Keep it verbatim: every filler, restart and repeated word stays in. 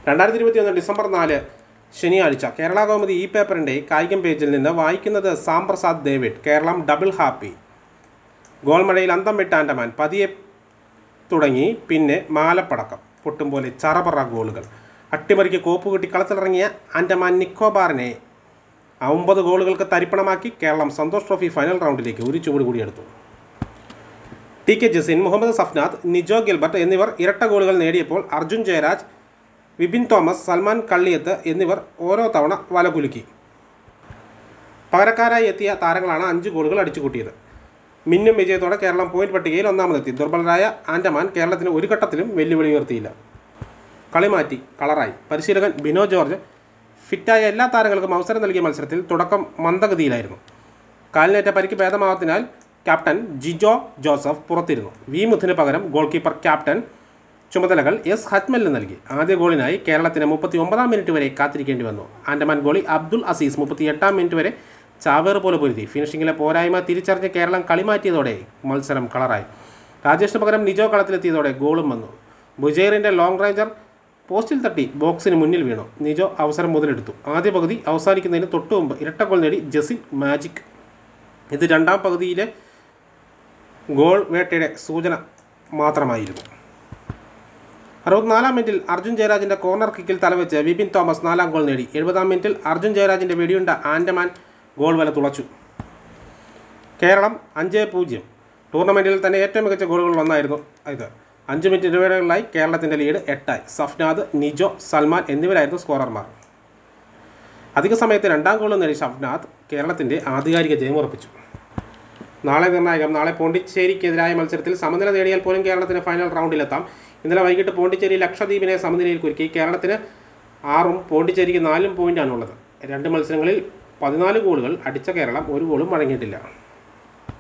രണ്ടായിരത്തി ഇരുപത്തി ഒന്ന് ഡിസംബർ നാല് ശനിയാഴ്ച കേരള കൗമുദി ഈ പേപ്പറിൻ്റെ കായികം പേജിൽ നിന്ന് വായിക്കുന്നത് Sam Prasad David. Keralam double happy. Goal മഴയിൽ അന്തം വിട്ട ആൻഡമാൻ. പതിയെ തുടങ്ങി, പിന്നെ മാലപ്പടക്കം പൊട്ടും പോലെ ചറപറ ഗോളുകൾ. അട്ടിമറിക്ക് കോപ്പ് കിട്ടി കളത്തിലിറങ്ങിയ ആൻഡമാൻ നിക്കോബാറിനെ ഒമ്പത് ഗോളുകൾക്ക് തരിപ്പണമാക്കി കേരളം സന്തോഷ് ട്രോഫി ഫൈനൽ റൗണ്ടിലേക്ക് ഒരു ചുവട് കൂടിയെടുത്തു. T K Jasin, Muhammad Safnad, Nijo Gilbert എന്നിവർ ഇരട്ട ഗോളുകൾ നേടിയപ്പോൾ അർജുൻ ജയരാജ്, വിപിൻ തോമസ്, സൽമാൻ കള്ളിയത്ത് എന്നിവർ ഓരോ തവണ വലകുലുക്കി. പകരക്കാരായി എത്തിയ താരങ്ങളാണ് അഞ്ച് ഗോളുകൾ അടിച്ചുകൂട്ടിയത്. മിന്നും വിജയത്തോടെ കേരളം പോയിന്റ് പട്ടികയിൽ ഒന്നാമതെത്തി. ദുർബലരായ ആൻഡമാൻ കേരളത്തിന് ഒരു ഘട്ടത്തിലും വെല്ലുവിളി ഉയർത്തിയില്ല. കളി മാറ്റി കളറായി. പരിശീലകൻ ബിനോ ജോർജ് ഫിറ്റായ എല്ലാ താരങ്ങൾക്കും അവസരം നൽകിയ മത്സരത്തിൽ തുടക്കം മന്ദഗതിയിലായിരുന്നു. കാലിനേറ്റ പരിക്ക് ഭേദമാവത്തിനാൽ ക്യാപ്റ്റൻ ജിജോ ജോസഫ് പുറത്തിരുന്നു. വി മുത്തിന് പകരം ഗോൾ കീപ്പർ ക്യാപ്റ്റൻ ചുമതലകൾ എസ് ഹജ്മലിന് നൽകി. ആദ്യ ഗോളിനായി കേരളത്തിന് മുപ്പത്തി ഒമ്പതാം മിനിറ്റ് വരെ കാത്തിരിക്കേണ്ടി വന്നു. ആൻഡമാൻ ഗോളി അബ്ദുൾ അസീസ് മുപ്പത്തി എട്ടാം മിനിറ്റ് വരെ ചാവേർ പോലെ പൊരുതി. ഫിനിഷിങ്ങിലെ പോരായ്മ തിരിച്ചറിഞ്ഞ് കേരളം കളി മാറ്റിയതോടെ മത്സരം കളറായി. രാജേഷിന് പകരം നിജോ കളത്തിലെത്തിയതോടെ ഗോളും വന്നു. ബുജൈറിൻ്റെ ലോങ് റേഞ്ചർ പോസ്റ്റിൽ തട്ടി ബോക്സിന് മുന്നിൽ വീണു. നിജോ അവസരം മുതലെടുത്തു. ആദ്യ പകുതി അവസാനിക്കുന്നതിന് തൊട്ടു മുമ്പ് ഇരട്ട ഗോൾ നേടി ജസിൻ മാജിക്. ഇത് രണ്ടാം പകുതിയിലെ ഗോൾ വേട്ടയുടെ സൂചന മാത്രമായിരുന്നു. അറുപത്തിനാലാം മിനിറ്റിൽ അർജുൻ ജയരാജിൻ്റെ കോർണർ കിക്കിൽ തലവെച്ച് വിപിൻ തോമസ് നാലാം ഗോൾ നേടി. എഴുപതാം മിനിറ്റിൽ അർജുൻ ജയരാജിൻ്റെ വെടിയുണ്ട ആൻഡമാൻ ഗോൾ വല തുളച്ചു. കേരളം അഞ്ച് പൂജ്യം. ടൂർണമെൻറ്റിൽ തന്നെ ഏറ്റവും മികച്ച ഗോളുകളിൽ ഒന്നായിരുന്നു ഇത്. അഞ്ച് മിനിറ്റ് ഇടവേളകളിലായി കേരളത്തിൻ്റെ ലീഡ് എട്ടായി. സഫ്നാദ്, നിജോ, സൽമാൻ എന്നിവരായിരുന്നു സ്കോറർമാർ. അധിക സമയത്ത് രണ്ടാം ഗോൾ നേടി സഫ്നാദ് കേരളത്തിൻ്റെ ആധികാരിക ജയം ഉറപ്പിച്ചു. നാളെ നിർണായകം. നാളെ പോണ്ടിച്ചേരിക്കെതിരായ മത്സരത്തിൽ സമനില നേടിയാൽ പോലും കേരളത്തിന് ഫൈനൽ റൗണ്ടിലെത്താം. ഇന്നലെ വൈകിട്ട് പോണ്ടിച്ചേരി ലക്ഷദ്വീപിനെ സമനിലയിൽ കുരുക്കി. കേരളത്തിന് ആറും പോണ്ടിച്ചേരിക്ക് നാലും പോയിൻ്റാണുള്ളത്. രണ്ട് മത്സരങ്ങളിൽ പതിനാല് ഗോളുകൾ അടിച്ച കേരളം ഒരു ഗോളും വഴങ്ങിയിട്ടില്ല.